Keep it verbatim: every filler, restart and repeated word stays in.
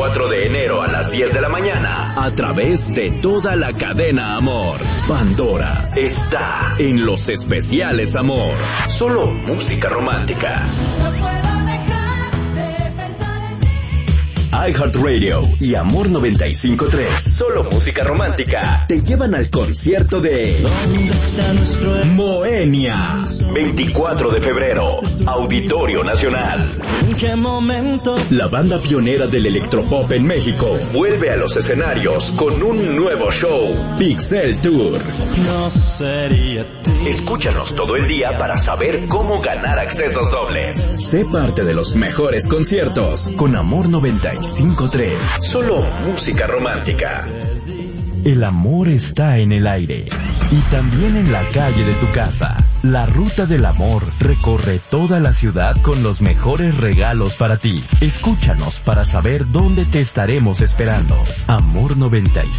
veinticuatro de enero a las diez de la mañana a través de toda la cadena Amor. Pandora está en los especiales Amor. Solo música romántica. iHeartRadio y Amor noventa y cinco punto tres, solo música romántica, te llevan al concierto de Moenia. veinticuatro de febrero, Auditorio Nacional. ¿En qué momento? La banda pionera del electropop en México vuelve a los escenarios con un nuevo show, Pixel Tour. No sería ti. Escúchanos todo el día para saber cómo ganar accesos dobles. Sé parte de los mejores conciertos con Amor noventa y cinco punto tres. Solo música romántica. El amor está en el aire y también en la calle de tu casa. La Ruta del Amor recorre toda la ciudad con los mejores regalos para ti. Escúchanos para saber dónde te estaremos esperando. Amor noventa y